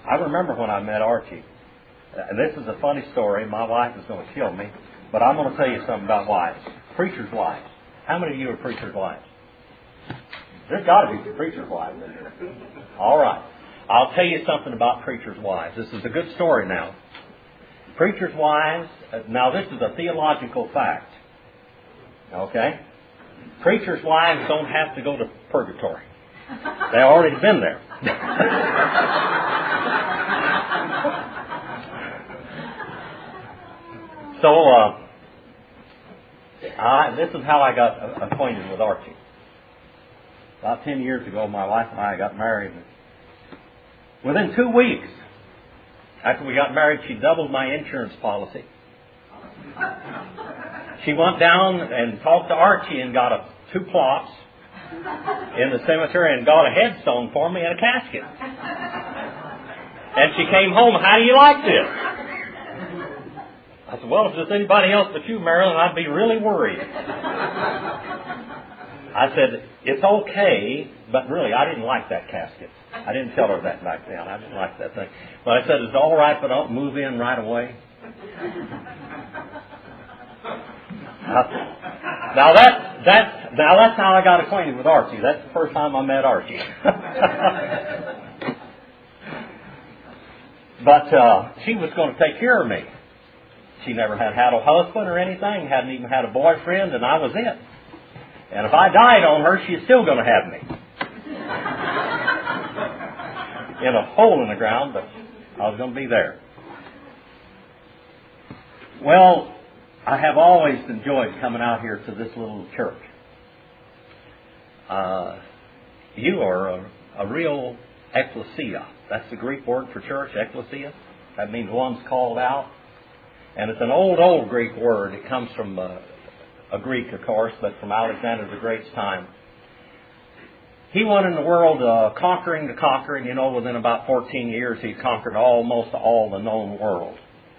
I remember when I met Archie. And this is a funny story. My wife is going to kill me. But I'm going to tell you something about wives. Preachers' wives. How many of you are preachers' wives? There's got to be some preachers' wives in here. All right. I'll tell you something about preachers' wives. This is a good story now. Preachers' wives, now this is a theological fact. Okay? Preachers' wives don't have to go to purgatory. They've already been there. So, this is how I got acquainted with Archie. About 10 years ago, my wife and I got married. Within 2 weeks, after we got married, she doubled my insurance policy. She went down and talked to Archie and got 2 plots in the cemetery and got a headstone for me and a casket. And she came home, "How do you like this?" I said, "Well, if there's anybody else but you, Marilyn, I'd be really worried." I said, "It's okay, but really, I didn't like that casket." I didn't tell her that back then. I didn't like that thing. But I said, "It's all right, but don't move in right away." Now that's how I got acquainted with Archie. That's the first time I met Archie. But she was going to take care of me. She never had a husband or anything, hadn't even had a boyfriend, and I was it. And if I died on her, she's still going to have me. In a hole in the ground, but I was going to be there. Well, I have always enjoyed coming out here to this little church. You are a real ecclesia. That's the Greek word for church, ecclesia. That means one's called out. And it's an old Greek word. It comes from a Greek, of course, but from Alexander the Great's time. He went in the world conquering to conquer, and within about 14 years he conquered almost all the known world.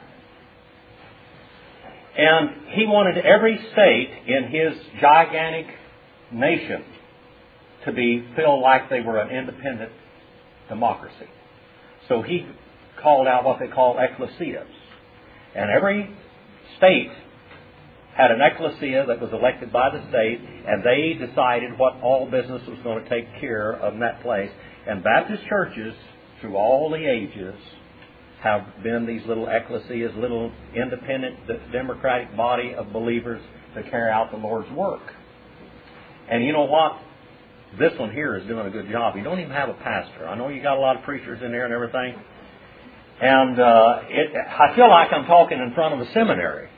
And he wanted every state in his gigantic nation to feel like they were an independent democracy. So he called out what they call ecclesias. And every state had an ecclesia that was elected by the state, and they decided what all business was going to take care of in that place. And Baptist churches, through all the ages, have been these little ecclesias, little independent, democratic body of believers to carry out the Lord's work. And you know what? This one here is doing a good job. You don't even have a pastor. I know you got a lot of preachers in there and everything. And I feel like I'm talking in front of a seminary.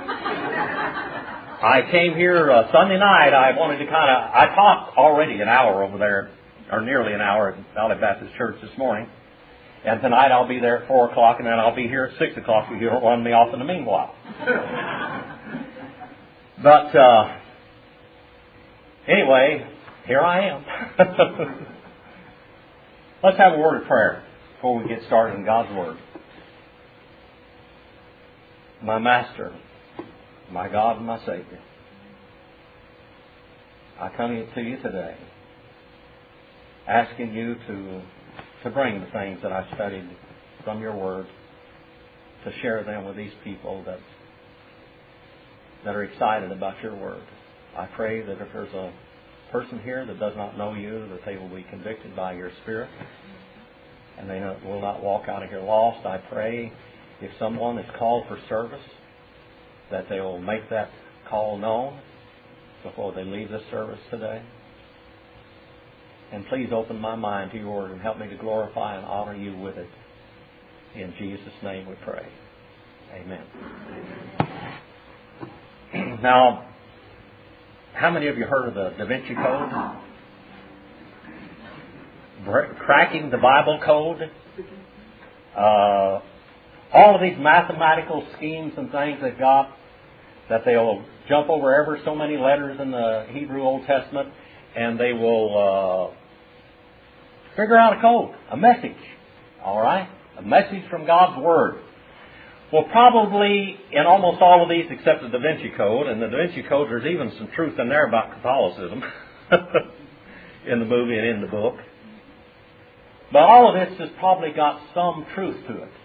I came here Sunday night. I wanted to I taught already an hour over there, or nearly an hour at Valley Baptist Church this morning. And tonight I'll be there at 4 o'clock, and then I'll be here at 6 o'clock if you don't run me off in the meanwhile. But anyway, here I am. Let's have a word of prayer before we get started in God's Word. My Master, my God and my Savior, I come to you today asking you to bring the things that I studied from your Word, to share them with these people that are excited about your Word. I pray that if there's a person here that does not know you, that they will be convicted by your Spirit, and they will not walk out of here lost. I pray if someone is called for service, that they will make that call known before they leave this service today. And please open my mind to your Word and help me to glorify and honor you with it. In Jesus' name we pray. Amen. Now, how many of you heard of the Da Vinci Code? Cracking the Bible Code? All of these mathematical schemes and things they've got, that they'll jump over ever so many letters in the Hebrew Old Testament, and they will figure out a code, a message. All right? A message from God's Word. Well, probably in almost all of these except the Da Vinci Code, and the Da Vinci Code, there's even some truth in there about Catholicism in the movie and in the book. But all of this has probably got some truth to it.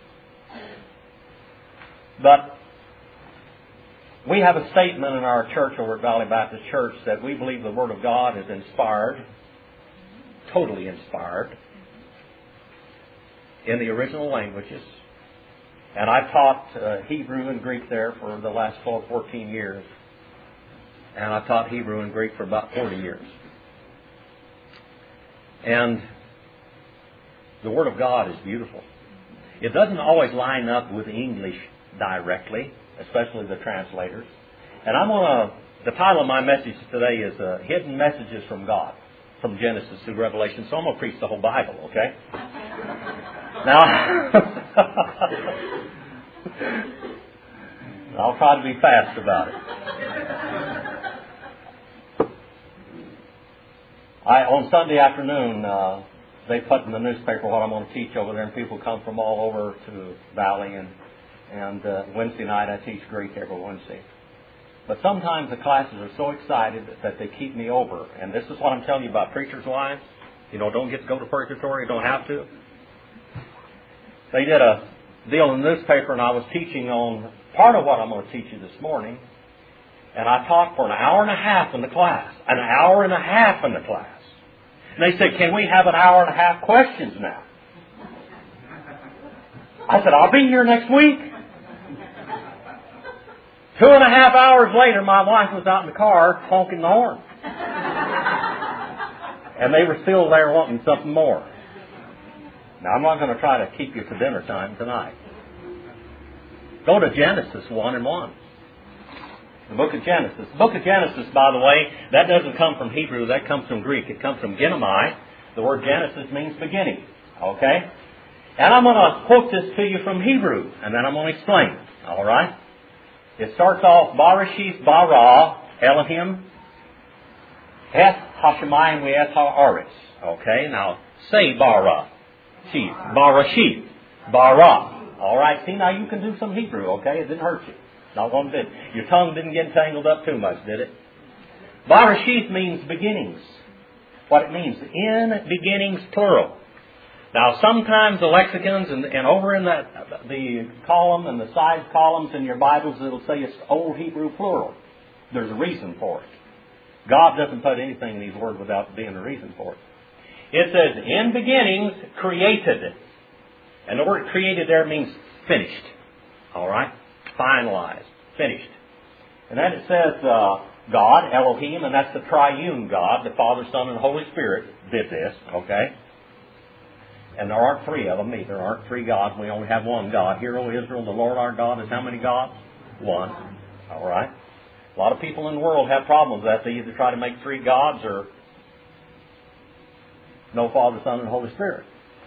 But we have a statement in our church over at Valley Baptist Church that we believe the Word of God is inspired, totally inspired, in the original languages. And I've taught Hebrew and Greek there for the last 14 years. And I've taught Hebrew and Greek for about 40 years. And the Word of God is beautiful. It doesn't always line up with English directly, especially the translators. And the title of my message today is Hidden Messages from God, from Genesis to Revelation. So I'm going to preach the whole Bible, okay? Now, I'll try to be fast about it. On Sunday afternoon, they put in the newspaper what I'm going to teach over there, and people come from all over to Valley. And Wednesday night, I teach Greek every Wednesday. But sometimes the classes are so excited that they keep me over. And this is what I'm telling you about preachers' wives. Don't get to go to purgatory. You don't have to. They did a deal in the newspaper, and I was teaching on part of what I'm going to teach you this morning. And I taught for an hour and a half in the class. An hour and a half in the class. And they said, can we have an hour and a half questions now? I said, I'll be here next week. 2.5 hours later, my wife was out in the car honking the horn. And they were still there wanting something more. Now, I'm not going to try to keep you to dinner time tonight. Go to Genesis 1:1. The book of Genesis. The book of Genesis, by the way, that doesn't come from Hebrew. That comes from Greek. It comes from Genomai. The word Genesis means beginning. Okay? And I'm going to quote this to you from Hebrew, and then I'm going to explain it. All right? It starts off, Barashith bara Elohim et Hashemayim ve'et ha'aretz. Okay? Now, say bara. Barashith. Bara. All right? See, now you can do some Hebrew, okay? It didn't hurt you. Not one bit. Your tongue didn't get tangled up too much, did it? Barashith means beginnings. What it means, in beginnings, plural. Now, sometimes the lexicons and over in the column and the side columns in your Bibles, it'll say it's Old Hebrew plural. There's a reason for it. God doesn't put anything in these words without being a reason for it. It says, in beginnings, created. And the word created there means finished. All right? Finalized. Finished. And then it says, God, Elohim, and that's the triune God, the Father, Son, and Holy Spirit did this. Okay? And there aren't three of them either. There aren't three gods. We only have one God. Hear, O Israel, the Lord our God is how many gods? One. All right? A lot of people in the world have problems with that. They either try to make three gods or no Father, Son, and Holy Spirit.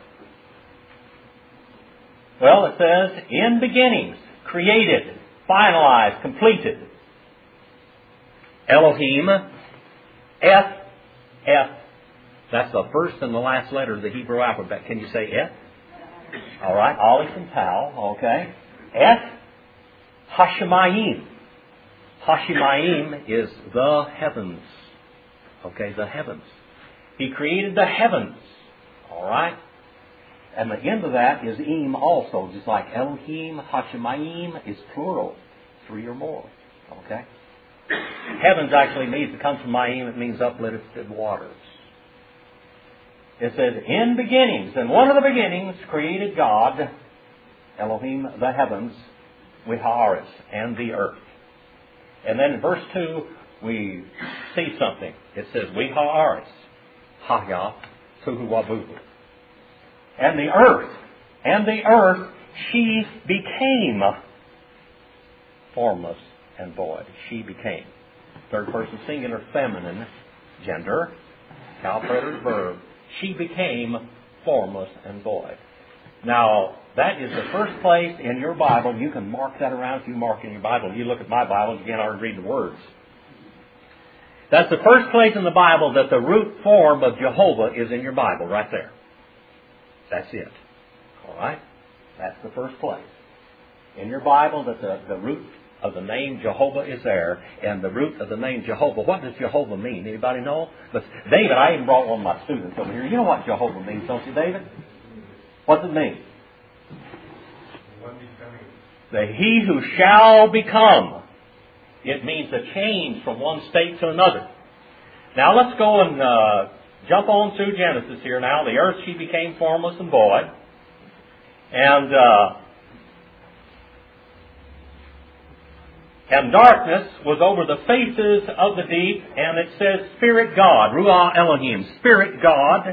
Well, it says, in beginnings, created, finalized, completed. Elohim, F. That's the first and the last letter of the Hebrew alphabet. Can you say F? All right. Aleph and Tau. Okay. F. Hashemayim. Hashemayim is the heavens. Okay, the heavens. He created the heavens. All right. And the end of that is Im also. Just like Elohim, Hashemayim is plural. Three or more. Okay. Heavens actually means, it comes from Mayim, it means uplifted waters. It says, in beginnings, and one of the beginnings created God, Elohim, the heavens, with haaretz, and the earth. And then in verse 2, we see something. It says, we haaretz, haya, tuhu wabuhu. And the earth, she became formless and void. She became. Third person singular feminine, gender, Cal preterite verb. She became formless and void. Now, that is the first place in your Bible. You can mark that around if you mark in your Bible. You look at my Bible, again, I read the words. That's the first place in the Bible that the root form of Jehovah is in your Bible, right there. That's it. All right? That's the first place in your Bible that the root of the name Jehovah is there, and the root of the name Jehovah. What does Jehovah mean? Anybody know? But David, I even brought one of my students over here. You know what Jehovah means, don't you, David? What does it mean? The he who shall become. It means a change from one state to another. Now let's go and jump on through Genesis here now. The earth, she became formless and void. And darkness was over the faces of the deep, and it says Spirit God, Ruah Elohim, Spirit God,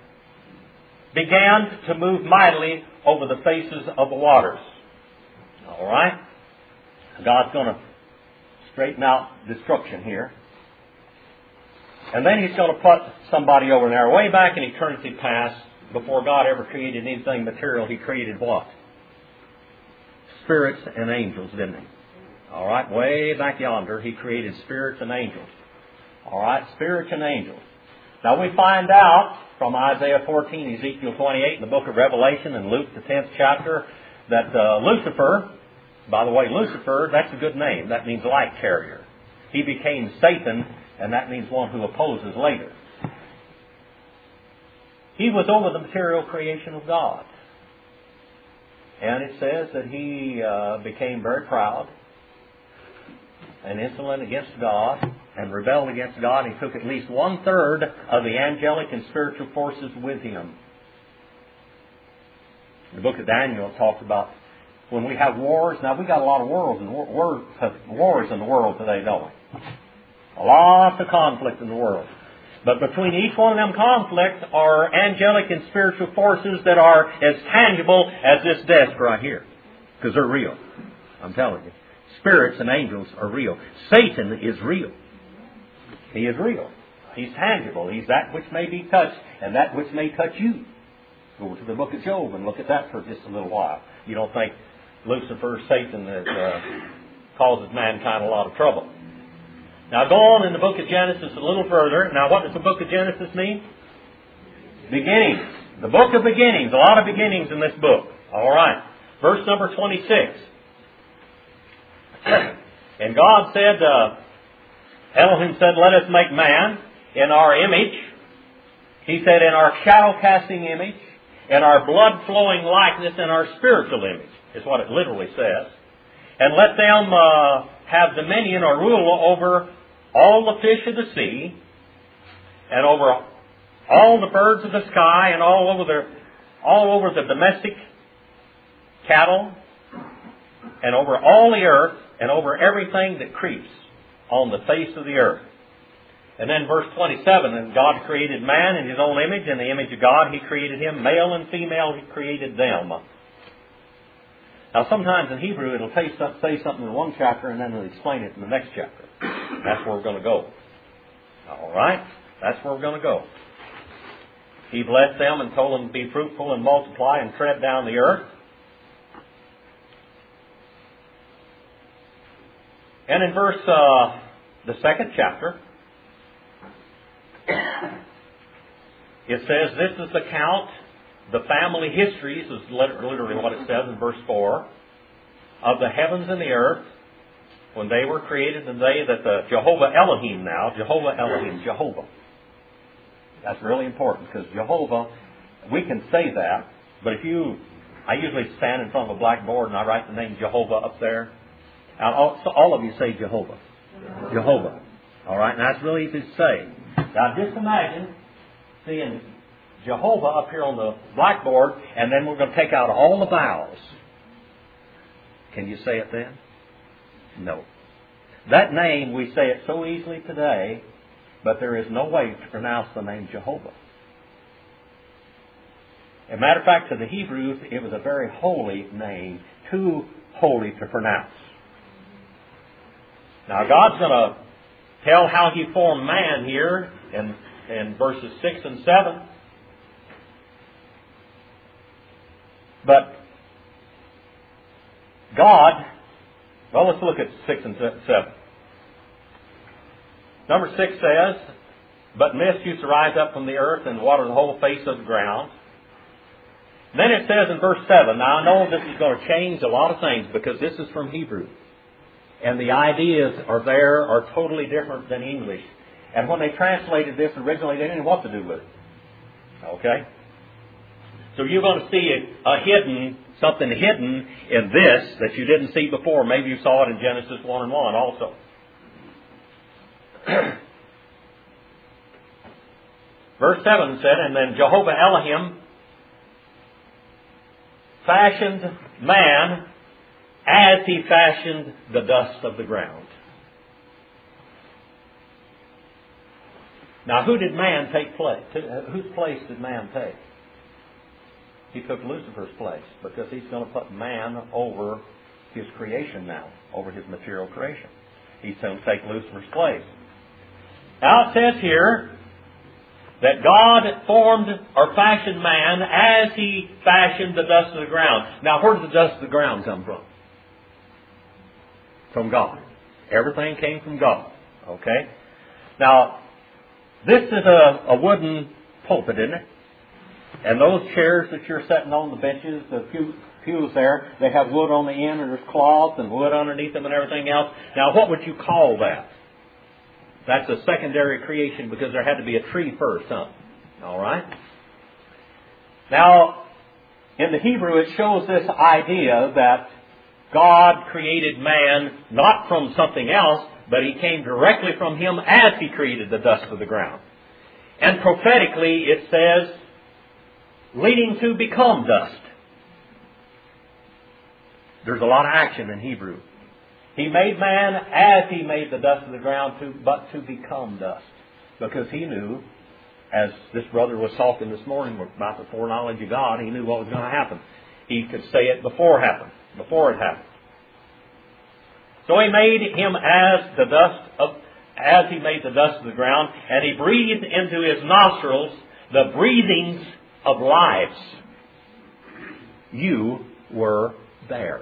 began to move mightily over the faces of the waters. All right? God's going to straighten out destruction here. And then He's going to put somebody over there. Way back in eternity past, before God ever created anything material, He created what? Spirits and angels, didn't He? All right, way back yonder, He created spirits and angels. All right, spirits and angels. Now we find out from Isaiah 14, Ezekiel 28, and the book of Revelation, and Luke, the 10th chapter, that Lucifer, by the way, Lucifer, that's a good name. That means light carrier. He became Satan, and that means one who opposes later. He was over the material creation of God. And it says that he became very proud and insolent against God and rebelled against God. He took at least 1/3 of the angelic and spiritual forces with him. The book of Daniel talks about when we have wars. Now, we got a lot of wars in the world today, don't we? A lot of conflict in the world. But between each one of them conflicts are angelic and spiritual forces that are as tangible as this desk right here. Because they're real. I'm telling you. Spirits and angels are real. Satan is real. He is real. He's tangible. He's that which may be touched and that which may touch you. Go to the book of Job and look at that for just a little while. You don't think Lucifer, Satan, that causes mankind a lot of trouble. Now go on in the book of Genesis a little further. Now what does the book of Genesis mean? Beginnings. The book of beginnings. A lot of beginnings in this book. All right. Verse number 26. And God said, Elohim said, let us make man in our image. He said, in our shadow-casting image, in our blood-flowing likeness, in our spiritual image, is what it literally says. And let them have dominion or rule over all the fish of the sea, and over all the birds of the sky, and all over the domestic cattle, and over all the earth, and over everything that creeps on the face of the earth. And then verse 27, and God created man in His own image, in the image of God He created him, male and female He created them. Now sometimes in Hebrew it'll say something in one chapter and then it'll explain it in the next chapter. That's where we're going to go. All right? That's where we're going to go. He blessed them and told them to be fruitful and multiply and tread down the earth. And in verse, the second chapter, it says, this is the count, the family histories, is literally what it says in verse 4, of the heavens and the earth, when they were created, the day that the Jehovah Elohim now, Jehovah Elohim, Jehovah. That's really important, because Jehovah, we can say that, but I usually stand in front of a blackboard and I write the name Jehovah up there. Now, so all of you say Jehovah. Jehovah. All right, and that's really easy to say. Now, just imagine seeing Jehovah up here on the blackboard, and then we're going to take out all the vowels. Can you say it then? No. That name, we say it so easily today, but there is no way to pronounce the name Jehovah. As a matter of fact, to the Hebrews, it was a very holy name, too holy to pronounce. Now, God's going to tell how He formed man here in verses 6 and 7. But God, well, let's look at 6 and 7. Number 6 says, but mist used to rise up from the earth and water the whole face of the ground. Then it says in verse 7, now I know this is going to change a lot of things because this is from Hebrew. and the ideas are there are totally different than English. And when they translated this originally, they didn't know what to do with it. Okay? So you're going to see something hidden in this that you didn't see before. Maybe you saw it in Genesis 1:1 also. Verse 7 said, and then Jehovah Elohim fashioned man as he fashioned the dust of the ground. Now, who did man take place? Whose place did man take? He took Lucifer's place, because he's going to put man over his creation now, over his material creation. He's going to take Lucifer's place. Now it says here that God formed or fashioned man as he fashioned the dust of the ground. Now, where did the dust of the ground come from? From God. Everything came from God. Okay? Now, this is a wooden pulpit, isn't it? And those chairs that you're sitting on, the benches, the pews there, they have wood on the end, and there's cloth and wood underneath them and everything else. Now, what would you call that? That's a secondary creation, because there had to be a tree first, huh? All right? Now, in the Hebrew, it shows this idea that God created man not from something else, but He came directly from Him as He created the dust of the ground. And prophetically, it says, leading to become dust. There's a lot of action in Hebrew. He made man as He made the dust of the ground, but to become dust. Because He knew, as this brother was talking this morning about the foreknowledge of God, He knew what was going to happen. He could say it before it happened. So He made him as He made the dust of the ground, and He breathed into his nostrils the breathings of lives. You were there.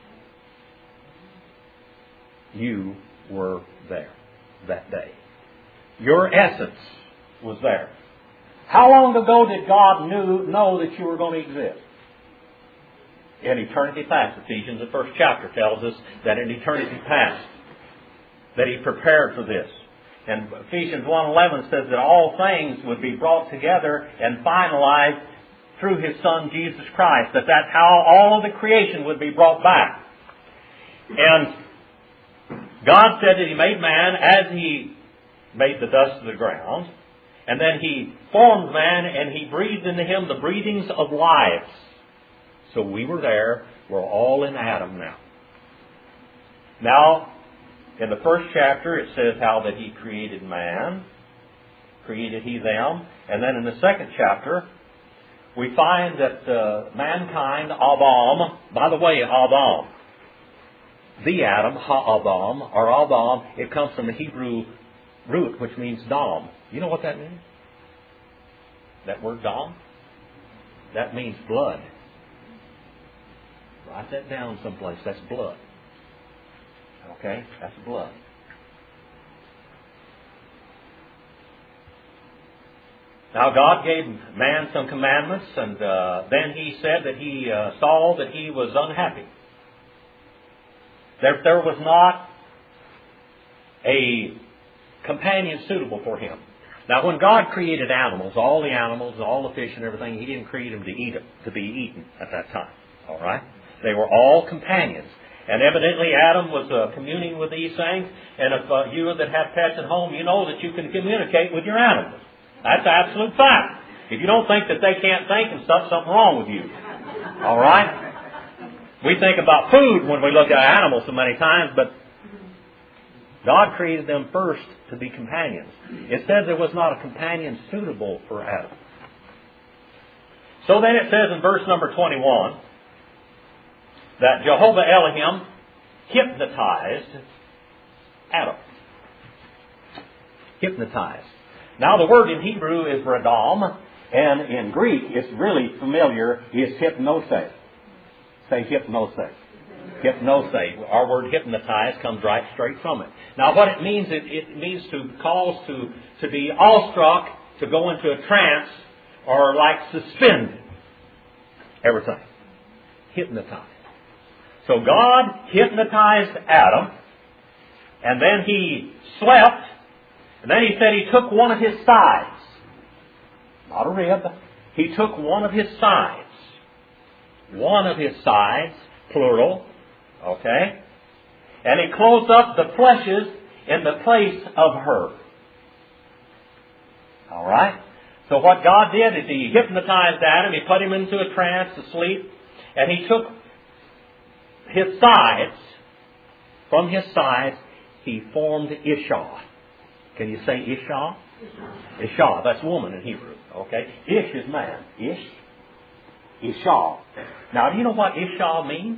You were there that day. Your essence was there. How long ago did God know that you were going to exist? In eternity past. Ephesians, the first chapter, tells us that in eternity past, that He prepared for this. And Ephesians 1:11 says that all things would be brought together and finalized through His Son, Jesus Christ. That's how all of the creation would be brought back. And God said that He made man as He made the dust of the ground. And then He formed man and He breathed into him the breathings of lives. So we were there. We're all in Adam now. Now, in the first chapter, it says how that He created man. Created He them. And then in the second chapter, we find that mankind, Adam, by the way, Adam, the Adam, Ha'adam, or Adam, it comes from the Hebrew root, which means dam. You know what that means? That word dam? That means blood. Write that down someplace. That's blood. Okay? That's blood. Now, God gave man some commandments, and then He said that He saw that he was unhappy. There was not a companion suitable for him. Now, when God created animals, all the fish and everything, He didn't create them to be eaten at that time. All right? They were all companions. And evidently Adam was communing with these things. And if you that have pets at home, you know that you can communicate with your animals. That's absolute fact. If you don't think that they can't think and stuff, something wrong with you. All right? We think about food when we look at animals so many times, but God created them first to be companions. It says there was not a companion suitable for Adam. So then it says in verse number 21 that Jehovah Elohim hypnotized Adam. Hypnotized. Now the word in Hebrew is radam, and in Greek it's really familiar, is hypnose. Say hypnose. Hypnose. Our word hypnotize comes right straight from it. Now what it means, it means to cause to be awestruck, to go into a trance, or like suspend everything. Hypnotize. So God hypnotized Adam, And then he slept. And then he said he took one of his sides. Not a rib. He took one of his sides. One of his sides, plural. Okay? And he closed up the fleshes in the place of her. All right? So what God did is He hypnotized Adam. He put him into a trance to sleep. And He took his sides. From his sides, He formed Ishah. Can you say Ishah? Ishah. That's woman in Hebrew. Okay? Ish is man. Ish. Ishah. Now, do you know what Ishah means?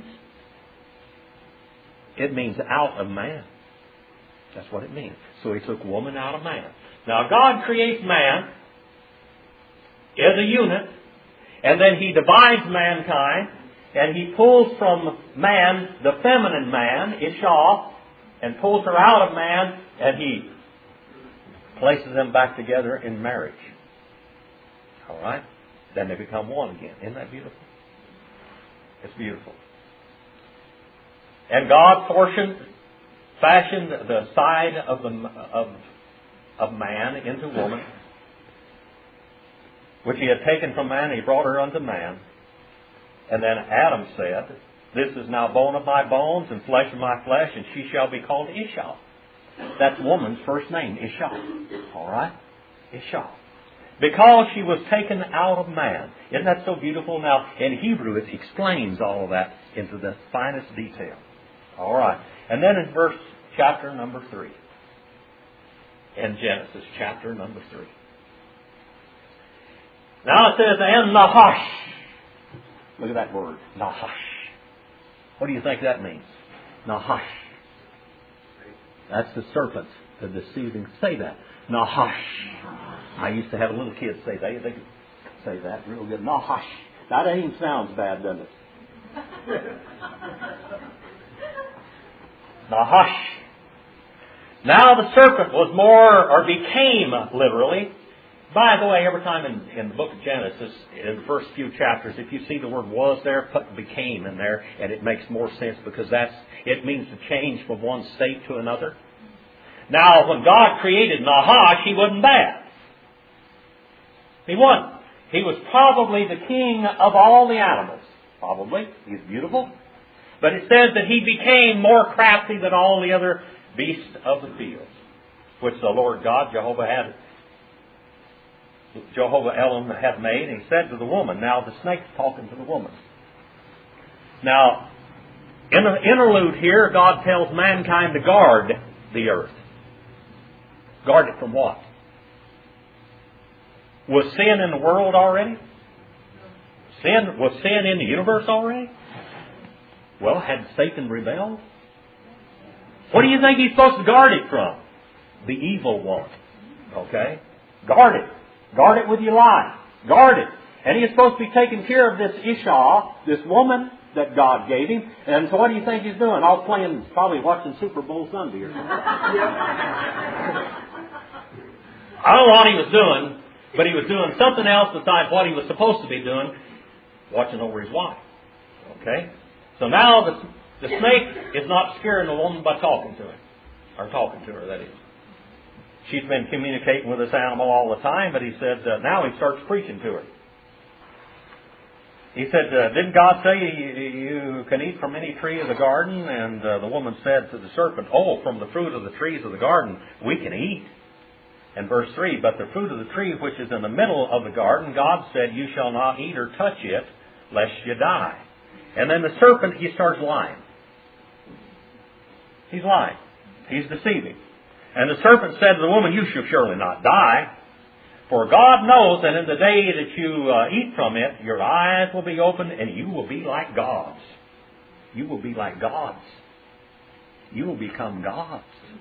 It means out of man. That's what it means. So He took woman out of man. Now, God creates man as a unit, and then He divides mankind, and He pulls from man the feminine man, Ishah, and pulls her out of man, and He places them back together in marriage. All right? Then they become one again. Isn't that beautiful? It's beautiful. And God fashioned the side of man into woman, which He had taken from man. He brought her unto man. And then Adam said, "This is now bone of my bones and flesh of my flesh, and she shall be called Ishah." That's woman's first name, Ishah. All right? Ishah. Because she was taken out of man. Isn't that so beautiful? Now, in Hebrew, it explains all of that into the finest detail. All right. And then in chapter number 3. In Genesis, chapter number 3. Now it says, and Nahash. Look at that word, Nahash. What do you think that means? Nahash. That's the serpent, the deceiving. Say that. Nahash. I used to have little kids say that. They could say that real good. Nahash. Now that even sounds bad, doesn't it? Nahash. Now the serpent was became literally. By the way, every time in the book of Genesis, in the first few chapters, if you see the word was there, put became in there, and it makes more sense because it means to change from one state to another. Now, when God created Nahash, he wasn't bad. He wasn't. He was probably the king of all the animals. Probably. He's beautiful. But it says that he became more crafty than all the other beasts of the field, which the Lord God, Jehovah Elohim had made. And He said to the woman, now the snake's talking to the woman. Now, in the interlude here, God tells mankind to guard the earth. Guard it from what? Was sin in the world already? Was sin in the universe already? Well, had Satan rebelled? What do you think he's supposed to guard it from? The evil one. Okay? Guard it. Guard it with your life. Guard it. And he's supposed to be taking care of this Ishah, this woman that God gave him. And so what do you think he's doing? All playing, probably watching Super Bowl Sunday or something. I don't know what he was doing, but he was doing something else besides what he was supposed to be doing, watching over his wife. Okay? So now the snake is not scaring the woman by talking to him. Or talking to her, that is. She's been communicating with this animal all the time, but he said, now he starts preaching to her. He said, didn't God say you can eat from any tree of the garden? And the woman said to the serpent, oh, from the fruit of the trees of the garden we can eat. And verse 3, but the fruit of the tree which is in the middle of the garden, God said, you shall not eat or touch it, lest you die. And then the serpent, he starts lying. He's lying. He's deceiving. And the serpent said to the woman, you shall surely not die. For God knows that in the day that you eat from it, your eyes will be opened and you will be like gods. You will be like gods. You will become gods.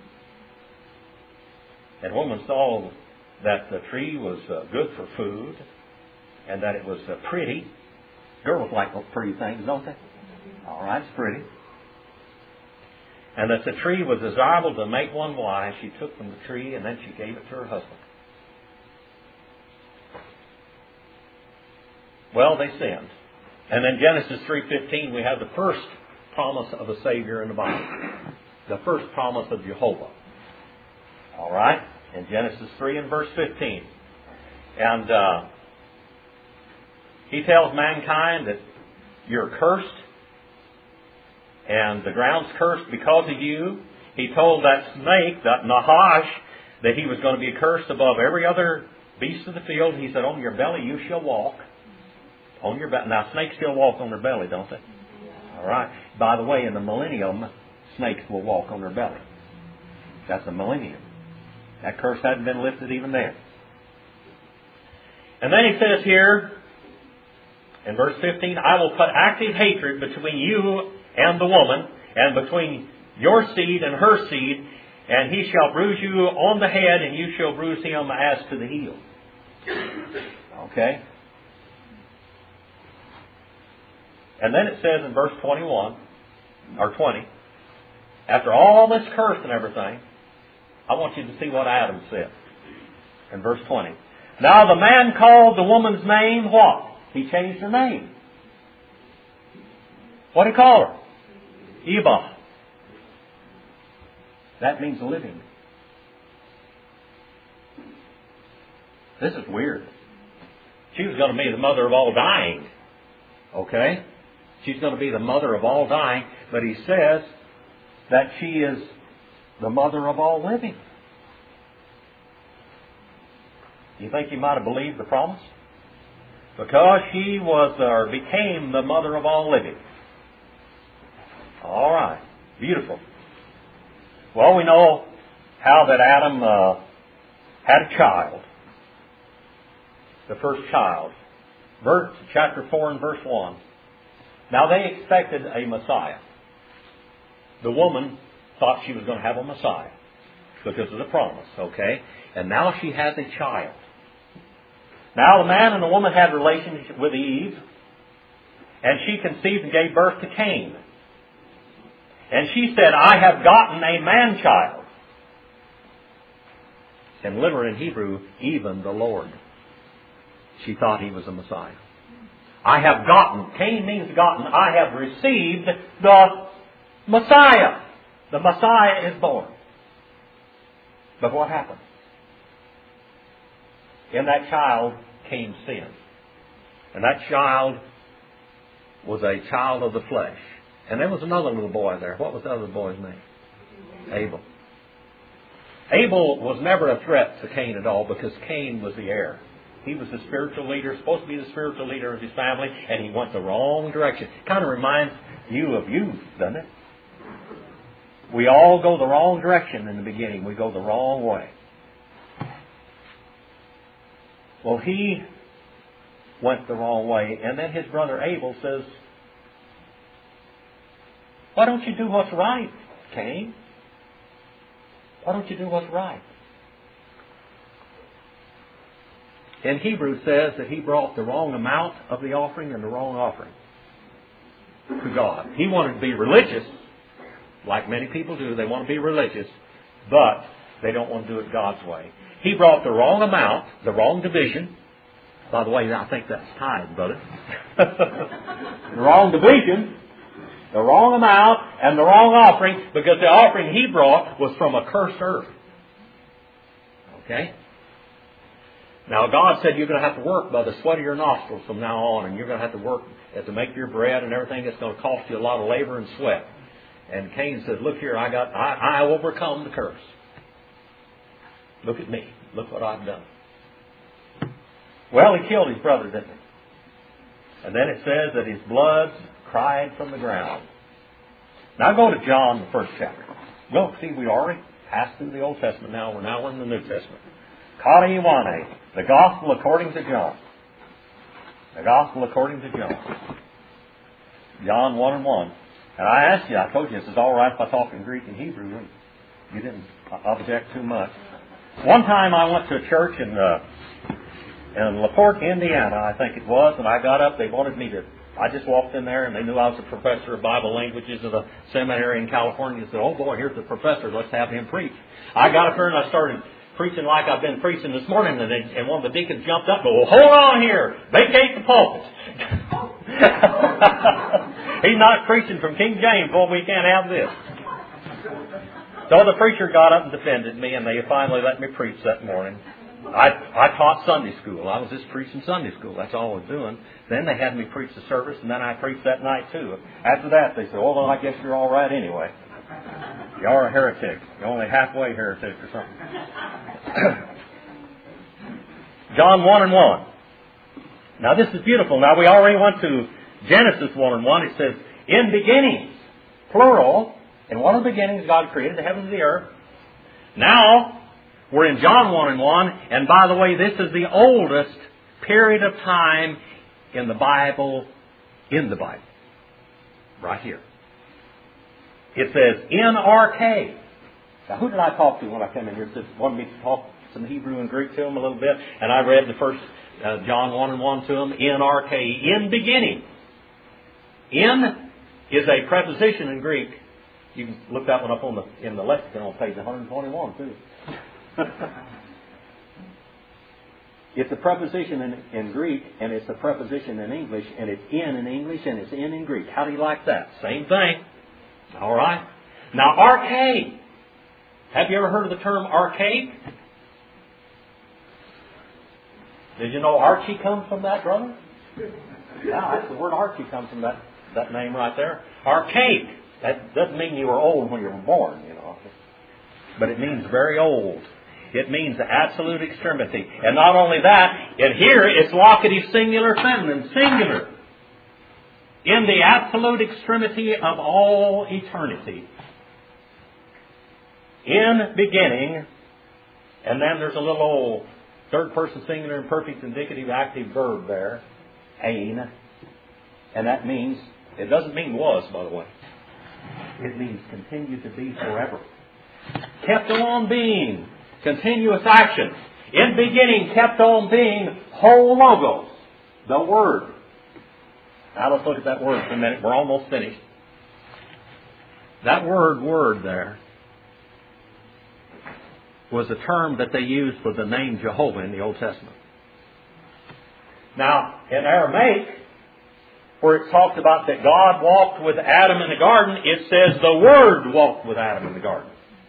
And the woman saw that the tree was good for food and that it was pretty. Girls like pretty things, don't they? All right, it's pretty. And that the tree was desirable to make one wise. She took from the tree and then she gave it to her husband. Well, they sinned. And then Genesis 3:15, we have the first promise of a Savior in the Bible. the first promise of Jehovah. All right? In Genesis 3 and verse 15. And he tells mankind that you're cursed, and the ground's cursed because of you. He told that snake, that Nahash, that he was going to be cursed above every other beast of the field. He said, on your belly you shall walk. On your belly. Now, snakes still walk on their belly, don't they? All right. By the way, in the millennium, snakes will walk on their belly. That's the millennium. That curse hadn't been lifted even then. And then he says here, in verse 15, I will put active hatred between you and the woman, and between your seed and her seed, and he shall bruise you on the head, and you shall bruise him as to the heel. Okay? And then it says in verse 21, or 20, after all this curse and everything, I want you to see what Adam said. In verse 20. Now the man called the woman's name what? He changed her name. What did he call her? Eva. That means living. This is weird. She was going to be the mother of all dying. Okay? She's going to be the mother of all dying, but he says that she is the mother of all living. Do you think he might have believed the promise? Because she was or became the mother of all living. All right. Beautiful. Well, we know how that Adam had a child. The first child. Chapter 4 and verse 1. Now they expected a Messiah. The woman thought she was going to have a Messiah because of the promise, okay? And now she has a child. Now the man and the woman had relationship with Eve, and she conceived and gave birth to Cain. And she said, I have gotten a man-child. And literally in Hebrew, even the Lord. She thought he was a Messiah. I have gotten. Cain means gotten. I have received the Messiah. The Messiah is born. But what happened? In that child came sin. And that child was a child of the flesh. And there was another little boy there. What was the other boy's name? Abel. Abel was never a threat to Cain at all because Cain was the heir. He was the spiritual leader, supposed to be the spiritual leader of his family, and he went the wrong direction. Kind of reminds you of youth, doesn't it? We all go the wrong direction in the beginning. We go the wrong way. Well, he went the wrong way, and then his brother Abel says, why don't you do what's right, Cain? Why don't you do what's right? In Hebrew says that he brought the wrong amount of the offering and the wrong offering to God. He wanted to be religious, like many people do. They want to be religious, but they don't want to do it God's way. He brought the wrong amount, the wrong division. By the way, I think that's tithe, brother. The wrong division, the wrong amount, and the wrong offering, because the offering he brought was from a cursed earth. Okay? Now, God said you're going to have to work by the sweat of your nostrils from now on, and you're going to have to work to make your bread and everything. It's going to cost you a lot of labor and sweat. And Cain says, look here, I overcome the curse. Look at me. Look what I've done. Well, he killed his brother, didn't he? And then it says that his blood cried from the ground. Now go to John, the first chapter. Go, see, we already passed through the Old Testament now. We're in the New Testament. Kata Iwane, the Gospel according to John. The Gospel according to John. John 1 and 1. And I asked you, I told you this is all right if I talk in Greek and Hebrew. And you didn't object too much. One time I went to a church in LaPorte, Indiana, I think it was, and I got up, they wanted me to, I just walked in there and they knew I was a professor of Bible languages at a seminary in California and said, oh boy, here's the professor, let's have him preach. I got up there and I started preaching like I've been preaching this morning, and one of the deacons jumped up and said, well, hold on here, vacate the pulpit. He's not preaching from King James, boy, we can't have this. So the preacher got up and defended me, and they finally let me preach that morning. I taught Sunday school. I was just preaching Sunday school. That's all I was doing. Then they had me preach the service, and then I preached that night too. After that, they said, "Oh, well, I guess you're all right anyway. You're a heretic. You're only halfway heretic or something." John 1:1. Now this is beautiful. Now we already went to Genesis 1:1. It says, "In beginnings," plural. In one of the beginnings, God created the heavens and the earth. Now we're in John 1:1, and by the way, this is the oldest period of time in the Bible, right here. It says, "NRK." Now, who did I talk to when I came in here? Just wanted me to talk some Hebrew and Greek to them a little bit, and I read the first John 1:1 to them. NRK, in beginning. In is a preposition in Greek. You can look that one up in the lexicon on page 121 too. It's a preposition in Greek, and it's a preposition in English, and it's in English, and it's in Greek. How do you like that? Same thing. All right. Now, archaic. Have you ever heard of the term archaic? Did you know Archie comes from that, brother? Yeah, that's the word Archie comes from that name right there. Archaic. That doesn't mean you were old when you were born, you know. But it means very old. It means absolute extremity. And not only that, and here it's locative singular feminine, singular. In the absolute extremity of all eternity. In beginning, and then there's a little old third person singular imperfect indicative active verb there, ein. And that means, it doesn't mean was, by the way. It means continue to be forever. Kept on being. Continuous action. In beginning, kept on being, whole logos. The Word. Now let's look at that word for a minute. We're almost finished. That word there was a term that they used for the name Jehovah in the Old Testament. Now, in Aramaic, where it talks about that God walked with Adam in the garden, it says the Word walked with Adam in the garden.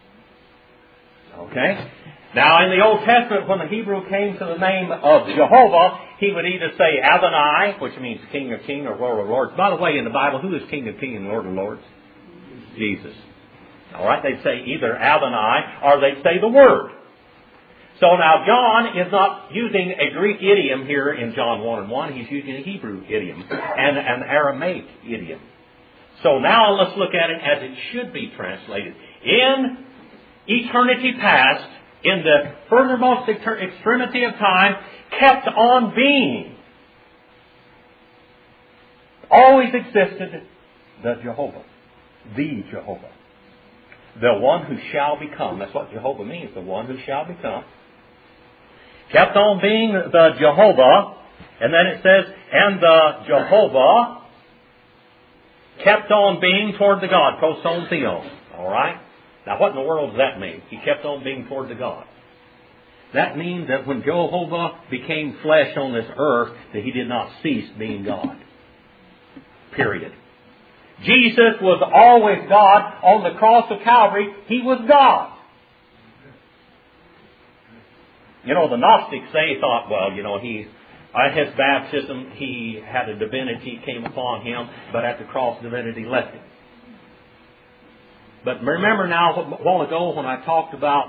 Okay? Now, in the Old Testament, when the Hebrew came to the name of Jehovah, he would either say Adonai, which means King of Kings or Lord of Lords. By the way, in the Bible, who is King of Kings and Lord of Lords? Jesus. All right? They'd say either Adonai or they'd say the Word. So now John is not using a Greek idiom here in John 1:1. He's using a Hebrew idiom and an Aramaic idiom. So now let's look at it as it should be translated. In eternity past, in the furthermost extremity of time, kept on being. Always existed the Jehovah. The Jehovah. The one who shall become. That's what Jehovah means. The one who shall become. Kept on being the Jehovah. And then it says, and the Jehovah kept on being toward the God. Proson theon. Alright? Now what in the world does that mean? He kept on being toward the God. That means that when Jehovah became flesh on this earth, that He did not cease being God. Period. Jesus was always God. On the cross of Calvary, He was God. You know, the Gnostics, they thought, well, you know, at His baptism, He had a divinity came upon Him, but at the cross, divinity left Him. But remember now, a while ago when I talked about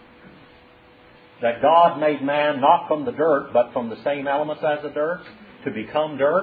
that God made man not from the dirt, but from the same elements as the dirt, to become dirt.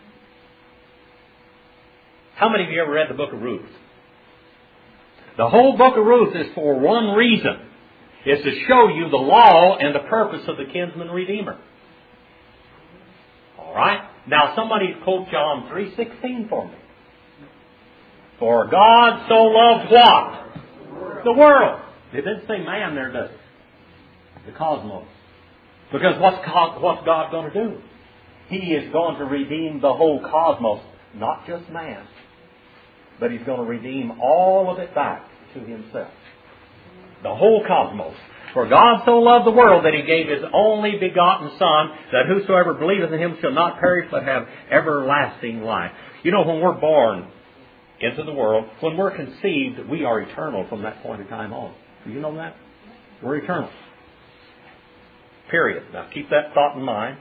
How many of you ever read the book of Ruth? The whole book of Ruth is for one reason. It's to show you the law and the purpose of the kinsman redeemer. Alright? Now somebody quote John 3:16 for me. For God so loved what? The world. It didn't say man there, does it? The cosmos. Because what's God going to do? He is going to redeem the whole cosmos. Not just man. But He's going to redeem all of it back to Himself. The whole cosmos. For God so loved the world that He gave His only begotten Son, that whosoever believeth in Him shall not perish but have everlasting life. You know, when we're born, into the world. When we're conceived, we are eternal from that point in time on. Do you know that? We're eternal. Period. Now keep that thought in mind.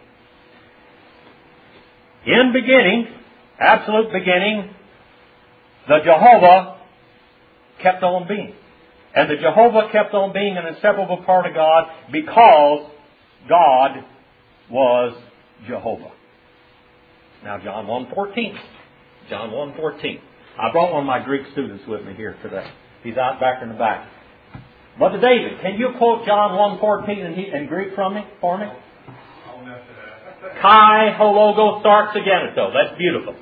In beginning, absolute beginning, the Jehovah kept on being. And the Jehovah kept on being an inseparable part of God because God was Jehovah. Now John 1:14. John 1:14. I brought one of my Greek students with me here today. He's out back in the back. Brother David, can you quote John 1:14 in Greek for me? Kai hologos starts again, so that's beautiful.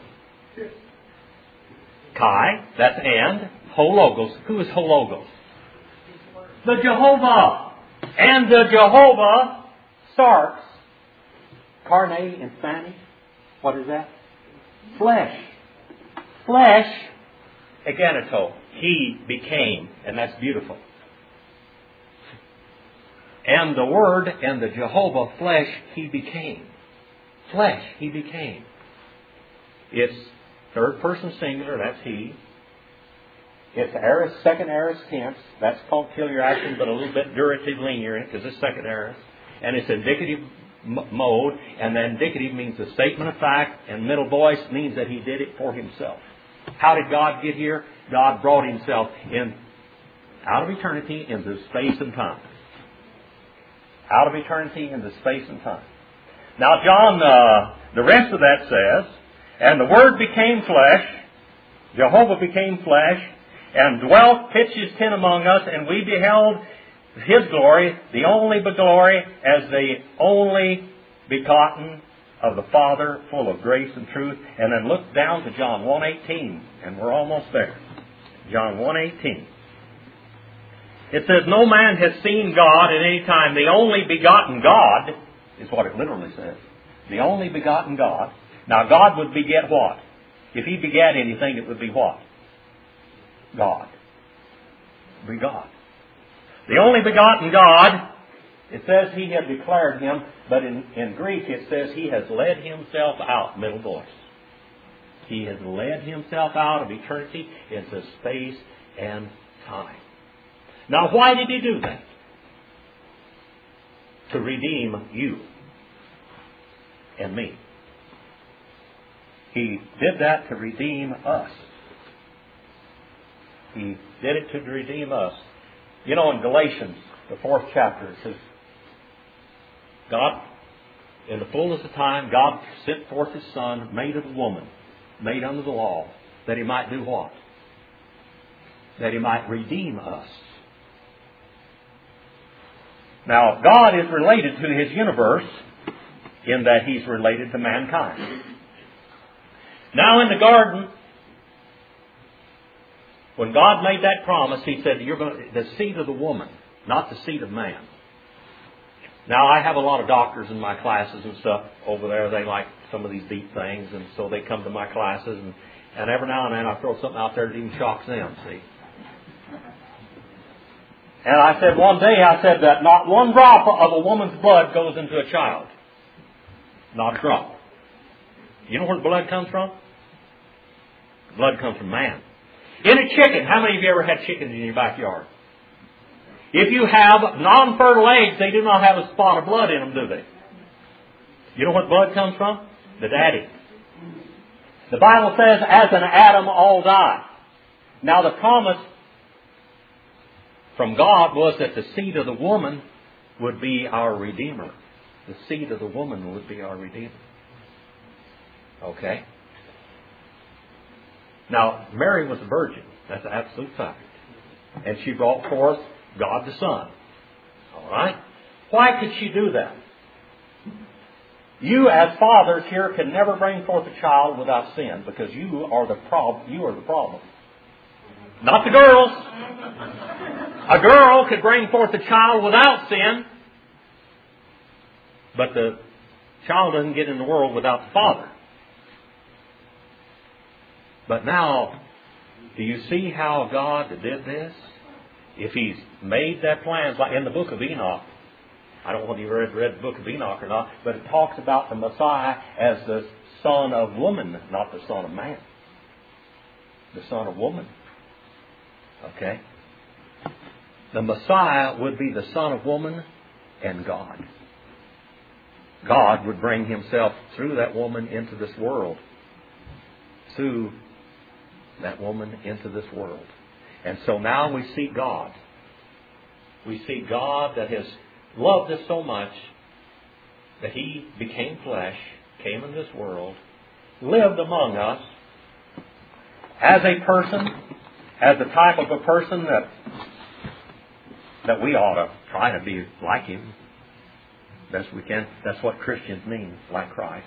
Kai, that's and. Hologos. Who is hologos? The Jehovah. And the Jehovah starts. Carne in Spanish. What is that? Flesh. Flesh. Egeneto. He became. And that's beautiful. And the Word and the Jehovah flesh, He became. Flesh, He became. It's third person singular, that's He. It's aorist, second aorist tense, that's called auxiliary action, but a little bit durative linear in it because it's second aorist. And it's indicative mode, and the indicative means a statement of fact, and middle voice means that He did it for Himself. How did God get here? God brought Himself in out of eternity into space and time. Out of eternity into space and time. Now John, the rest of that says, and the Word became flesh, Jehovah became flesh, and dwelt, pitched His tent among us, and we beheld His glory, the only glory, as the only begotten of the Father, full of grace and truth. And then look down to John 1:18, and we're almost there. John 1:18. It says, no man has seen God at any time. The only begotten God is what it literally says. The only begotten God. Now God would beget what? If He begat anything, it would be what? God. Be God. The only begotten God, it says He had declared Him, but in Greek it says He has led Himself out, middle voice. He has led Himself out of eternity into space and time. Now, why did He do that? To redeem you and me. He did that to redeem us. He did it to redeem us. You know, in Galatians, the 4th chapter, it says, God, in the fullness of time, God sent forth His Son, made of a woman, made under the law, that He might do what? That He might redeem us. Now, God is related to His universe in that He's related to mankind. Now, in the garden, when God made that promise, He said, "You're going to, the seed of the woman, not the seed of man." Now, I have a lot of doctors in my classes and stuff over there. They like some of these deep things, and so they come to my classes, and every now and then I throw something out there that even shocks them, see. And I said one day, that not one drop of a woman's blood goes into a child. Not a drop. You know where the blood comes from? The blood comes from man. In a chicken, how many of you ever had chickens in your backyard? If you have non-fertile eggs, they do not have a spot of blood in them, do they? You know what blood comes from? The daddy. The Bible says, as in Adam all die. Now the promise from God was that the seed of the woman would be our Redeemer. The seed of the woman would be our Redeemer. Okay? Now, Mary was a virgin. That's an absolute fact. And she brought forth God the Son. All right? Why could she do that? You as fathers here can never bring forth a child without sin because you are the problem. Not the girls. A girl could bring forth a child without sin, but the child doesn't get in the world without the father. But now, do you see how God did this? If He's made that plan, like in the book of Enoch, I don't know whether you read the book of Enoch or not, but it talks about the Messiah as the son of woman, not the son of man. the son of woman. Okay? The Messiah would be the son of woman and God. God would bring Himself through that woman into this world. Through that woman into this world. And so now we see God. We see God that has loved us so much that He became flesh, came in this world, lived among us as a person, as the type of a person that we ought to try to be like Him best we can. That's what Christians mean, like Christ.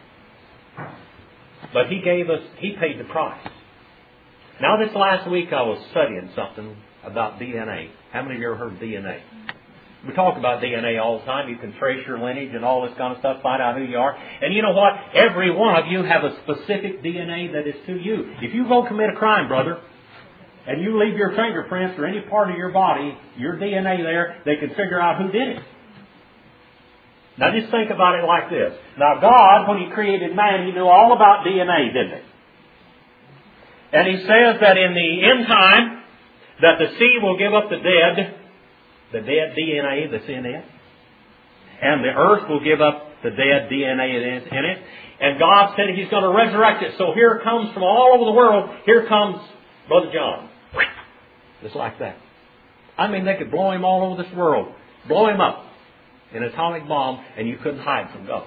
But He paid the price. Now this last week I was studying something about DNA. How many of you ever heard of DNA? We talk about DNA all the time. You can trace your lineage and all this kind of stuff, find out who you are. And you know what? Every one of you have a specific DNA that is to you. If you go commit a crime, brother, and you leave your fingerprints or any part of your body, your DNA there, they can figure out who did it. Now just think about it like this. Now God, when He created man, He knew all about DNA, didn't He? And He says that in the end time, that the sea will give up the dead DNA that's in it. And the earth will give up the dead DNA that's in it. And God said He's going to resurrect it. So here comes from all over the world, here comes Brother John. Just like that. I mean, they could blow him all over this world. Blow him up in an atomic bomb, and you couldn't hide from God.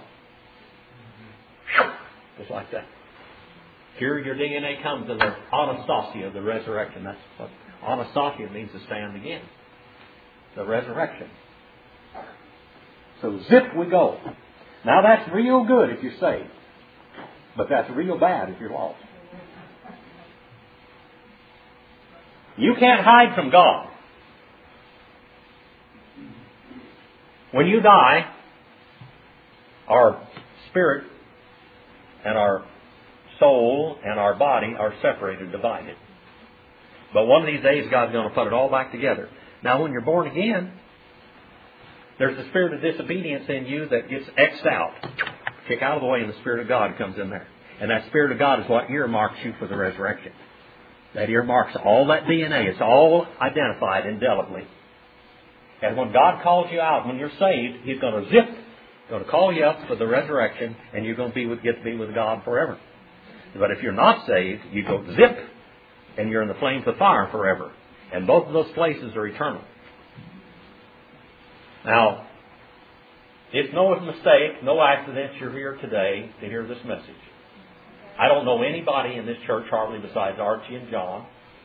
Just like that. Here your DNA comes in the anastasia, the resurrection. That's what anastasia means, to stand again. The resurrection. So zip we go. Now that's real good if you're saved. But that's real bad if you're lost. You can't hide from God. When you die, our spirit and our soul and our body are separated, divided. But one of these days, God's going to put it all back together. Now, when you're born again, there's the spirit of disobedience in you that gets X'd out. Kick out of the way, and the Spirit of God comes in there. And that Spirit of God is what earmarks you for the resurrection. That earmarks all that DNA. It's all identified indelibly. And when God calls you out, when you're saved, He's going to going to call you up for the resurrection, and you're going to get to be with God forever. But if you're not saved, you go zip, and you're in the flames of fire forever. And both of those places are eternal. Now, it's no mistake, no accident you're here today to hear this message. I don't know anybody in this church hardly besides Archie and John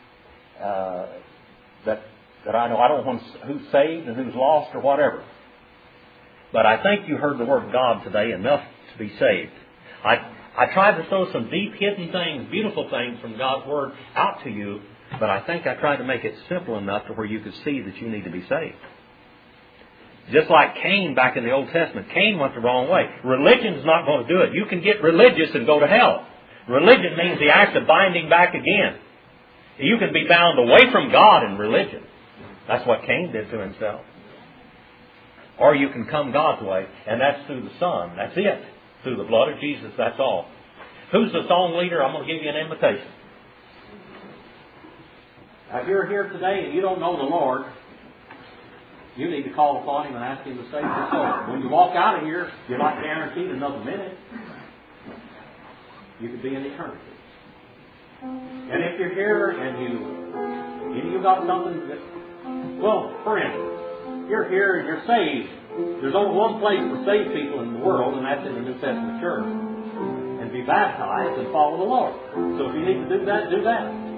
that I know. I don't know who's saved and who's lost or whatever. But I think you heard the Word of God today enough to be saved. I tried to throw some deep hidden things, beautiful things from God's Word out to you, but I think I tried to make it simple enough to where you could see that you need to be saved. Just like Cain back in the Old Testament. Cain went the wrong way. Religion's not going to do it. You can get religious and go to hell. Religion means the act of binding back again. You can be bound away from God in religion. That's what Cain did to himself. Or you can come God's way, and that's through the Son. That's it. Through the blood of Jesus, that's all. Who's the song leader? I'm going to give you an invitation. Now, if you're here today and you don't know the Lord, you need to call upon Him and ask Him to save your soul. When you walk out of here, you're not guaranteed another minute. You could be in eternity. And if you're here and you got something that, well, for instance, you're here and you're saved. There's only one place for saved people in the world, and that's in the New Testament church. And be baptized and follow the Lord. So if you need to do that, do that.